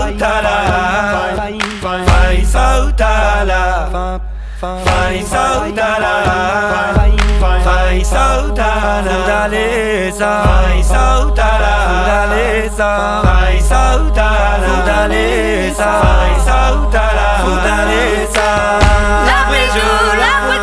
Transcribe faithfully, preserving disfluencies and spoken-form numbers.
saltala, fai saltala, fai saltala, fai saltala, Fortaleza, fai saltala, Fortaleza, fai saltala, Fortaleza, fai saltala, Fortaleza. L'acqua è giù, l'acqua